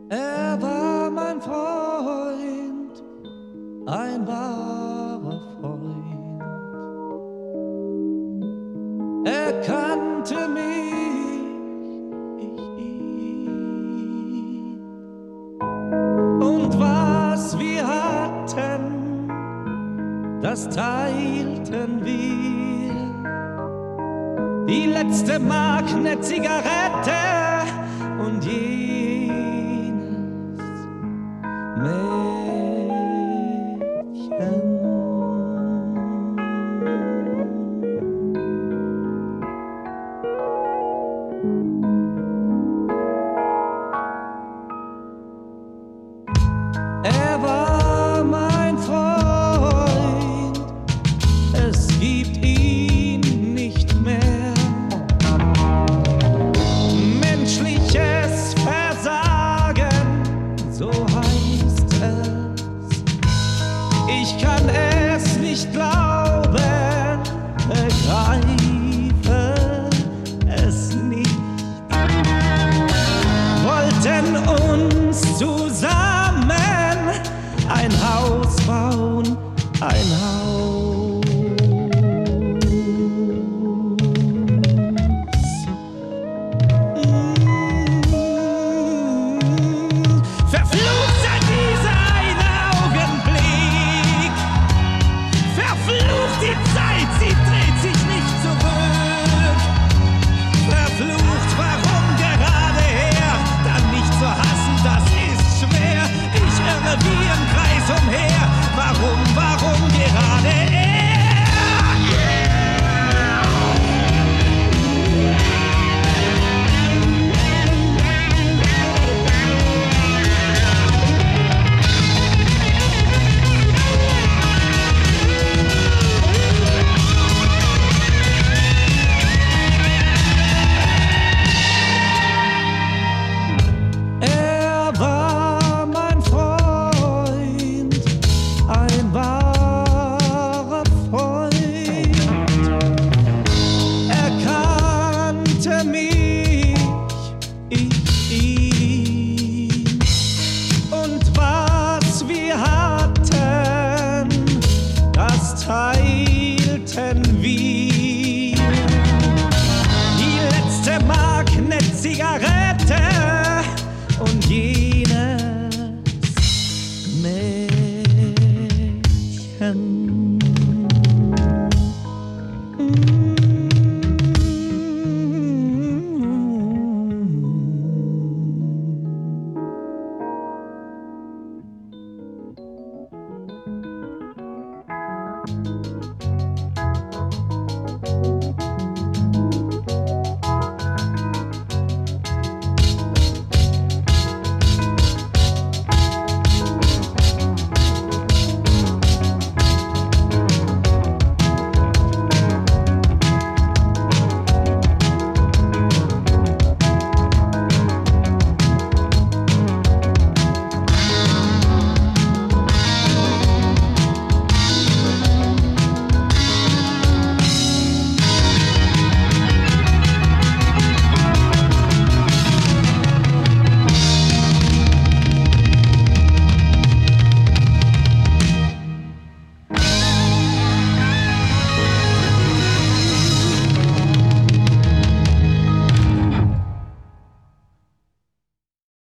Er war mein Freund, ein wahrer Freund. Er kannte mich, ich ihn. Und was wir hatten, das teilten wir. Die letzte Mark, ne Zigarette und jenes Mädchen. Er war mein Freund, es gibt ihn nicht mehr. Menschliches Versagen, so heißt es. Ich kann es nicht glauben, begreife es nicht. Wollten uns zusammen ein Haus bauen, ein Haus.